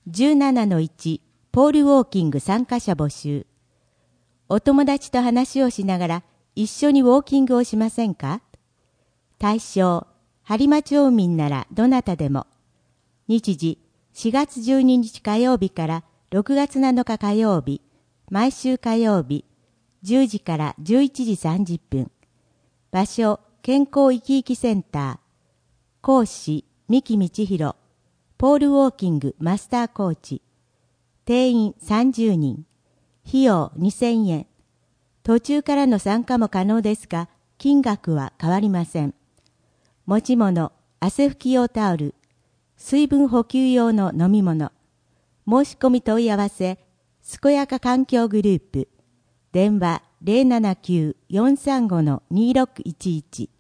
17-1 ポールウォーキング参加者募集。お友達と話をしながら一緒にウォーキングをしませんか？対象、播磨町民ならどなたでも。日時、4月12日火曜日から6月7日火曜日、毎週火曜日、10時から11時30分。場所、健康生き生きセンター。講師、三木道弘。ポールウォーキングマスターコーチ。定員30人。費用2000円。途中からの参加も可能ですが、金額は変わりません。持ち物、汗拭き用タオル、水分補給用の飲み物。申し込み問い合わせ、健やか環境グループ。電話079-435-2611。